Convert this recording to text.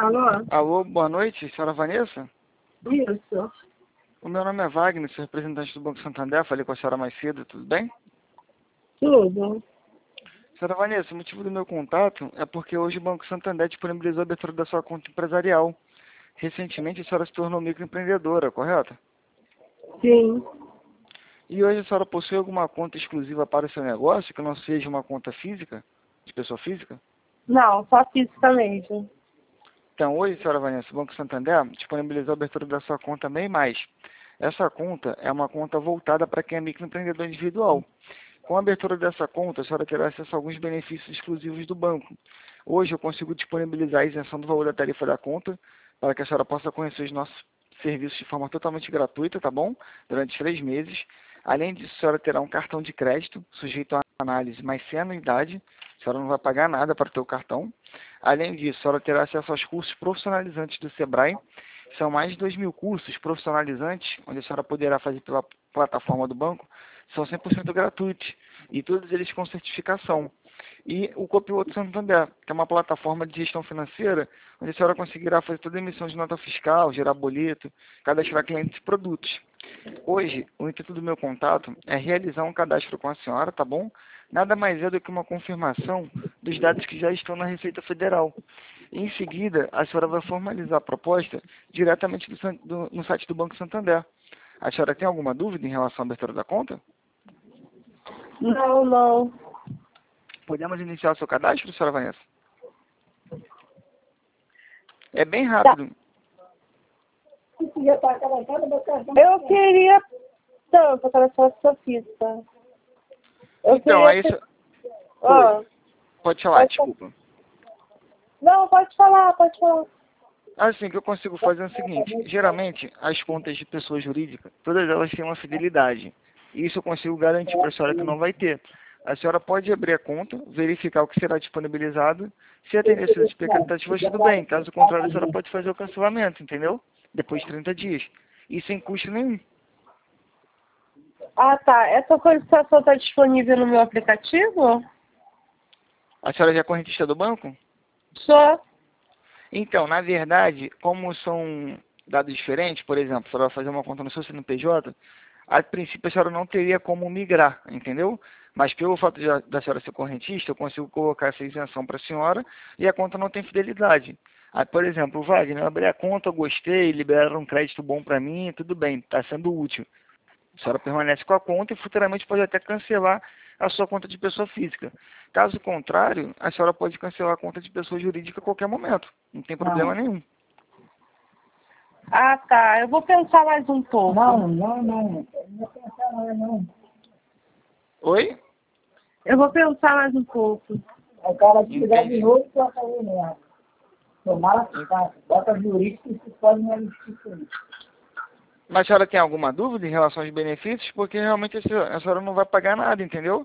Alô? Alô, boa noite, senhora Vanessa? Isso. O meu nome é Wagner, sou representante do Banco Santander, falei com a senhora mais cedo, tudo bem? Tudo. Senhora Vanessa, o motivo do meu contato é porque hoje o Banco Santander disponibilizou a abertura da sua conta empresarial. Recentemente a senhora se tornou microempreendedora, correto? Sim. E hoje a senhora possui alguma conta exclusiva para o seu negócio, que não seja uma conta física, de pessoa física? Não, só fisicamente. Então, hoje, senhora Vanessa, o Banco Santander disponibilizou a abertura da sua conta MEI+. Essa conta é uma conta voltada para quem é microempreendedor individual. Com a abertura dessa conta, a senhora terá acesso a alguns benefícios exclusivos do banco. Hoje eu consigo disponibilizar a isenção do valor da tarifa da conta, para que a senhora possa conhecer os nossos serviços de forma totalmente gratuita, tá bom? Durante 3 meses. Além disso, a senhora terá um cartão de crédito, sujeito a análise, mas sem anuidade. A senhora não vai pagar nada para ter o cartão. Além disso, a senhora terá acesso aos cursos profissionalizantes do Sebrae. São mais de 2.000 cursos profissionalizantes, onde a senhora poderá fazer pela plataforma do banco. São 100% gratuitos, e todos eles com certificação. E o Copioto Santander, que é uma plataforma de gestão financeira, onde a senhora conseguirá fazer toda a emissão de nota fiscal, gerar boleto, cadastrar clientes e produtos. Hoje, o intuito do meu contato é realizar um cadastro com a senhora, tá bom? Nada mais é do que uma confirmação dos dados que já estão na Receita Federal. Em seguida, a senhora vai formalizar a proposta diretamente no site do Banco Santander. A senhora tem alguma dúvida em relação à abertura da conta? Não, não. Podemos iniciar o seu cadastro, senhora Vanessa? É bem Tá. rápido. Eu queria tanto que ela fosse sofista. Então, aí... Ah, Oi. Pode falar, desculpa. não, pode falar, pode falar. Assim, o que eu consigo fazer é o seguinte. Geralmente, as contas de pessoa jurídica, todas elas têm uma fidelidade. E isso eu consigo garantir para a senhora que não vai ter. A senhora pode abrir a conta, verificar o que será disponibilizado. Se atender suas expectativas, tudo bem. Caso contrário, a senhora pode fazer o cancelamento, entendeu? Depois de 30 dias. E sem custo nenhum. Ah, tá. Essa solicitação está disponível no meu aplicativo? A senhora já é correntista do banco? Só. Então, na verdade, como são dados diferentes, por exemplo, a senhora vai fazer uma conta no seu CNPJ, a princípio a senhora não teria como migrar, entendeu? Mas pelo fato da senhora ser correntista, eu consigo colocar essa isenção para a senhora e a conta não tem fidelidade. Aí, por exemplo, Wagner, eu abri a conta, gostei, liberaram um crédito bom para mim, tudo bem, está sendo útil. A senhora permanece com a conta e futuramente pode até cancelar a sua conta de pessoa física. Caso contrário, a senhora pode cancelar a conta de pessoa jurídica a qualquer momento. Não tem problema nenhum. Ah, tá. Eu vou pensar mais um pouco. Não. Não vou pensar mais não. Oi? Eu vou pensar mais um pouco. O cara te ligar de Entendi. novo e coloca aí mesmo. Tomara que tá. Bota jurídico e você pode não existir com isso. Mas a senhora tem alguma dúvida em relação aos benefícios? Porque realmente a senhora não vai pagar nada, entendeu?